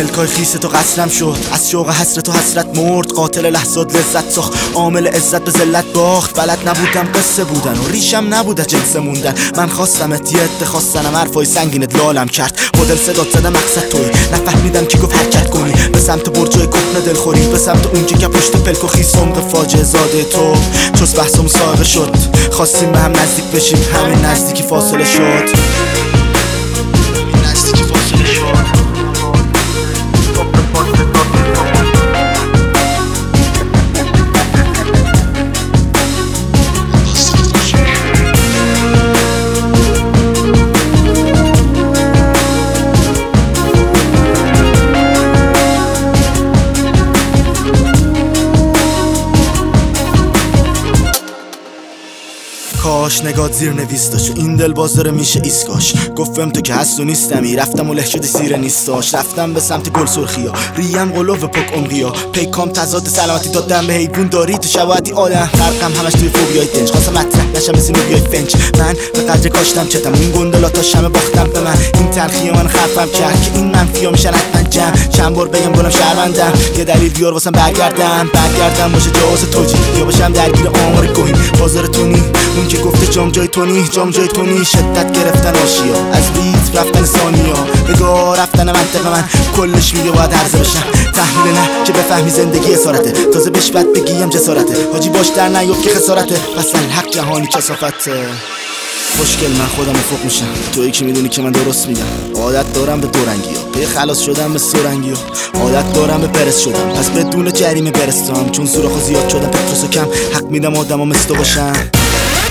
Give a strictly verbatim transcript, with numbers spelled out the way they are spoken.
پلکای خیس تو قصرم شد، از شوق حسرت و حسرت مرد. قاتل لحظات لذت ساخت، عامل عزت به ذلت باخت. بلد نبودم قصه بودن و ریشم نبوده جنس موندن. من خواستم اتیت خواستنم حرفای سنگینت لالم کرد. با دل صدات زدم مقصد توی، نفهمیدم کی گفت حرکت کنی به سمت برجای کهنه دلخوری، به سمت اونجا که پشت پلک و خیس عمق فاجعه زاده تو. چوز بحثم ساقه شد، خواستیم به هم نزدیک بشیم، همین نزدیکی فاصله شد. نزدیکی فاصله شد. کاش نگات زیر نویس داشت و این دل باز داره میشه ایسکاش. گفتم تو که هست و نیستمی، رفتم و له شدی زیر نیستاش. رفتم به سمت گل سرخیا، ریم قلوب پک عمقیا. پیکام تضاد سلامتی دادم به حیوان داری تو شباهتی آدم. فرقم همش توی فوبیای دنج، خواستم مطرح نشم مثل نوبیای فنج. من به قدر کاشتم چتم، این گندلاتا شمه باختم به من. این تلخی من خرفم کرد که این منفی ها میشن حتما جمع. چند بار بگم گلم شرمندم، یه دلیل بیار واسم برگردم. برگردم باشه جواز توجی یا باشم درگیر آمار گوهی. بازار تونی اون که گفته جام جای تونی، جام جای تونی. شدت گرفتن آشیا، از بیت رفتن ثانیا، بگاه رفتن منطقه. من کلش میگه باید عرضه بشم، تحلیل نه که بفهمی زندگی اسارته. تازه بهش بد بگیم جسارته، حاجی باش در نیفت که خسارته. وصل حق جهانی کثافته. خوشگل من خودم افق میشم، تویی که میدونی که من درست میگم. عادت دارم به دورنگی ها، به خلاص شدم به سرنگی ها. عادت دارم به پرس شدم، پس بدون جریمه برستم. چون سوراخ زیاد شدم پتروس و کم، حق میدم آدم ها مثل تو باشم.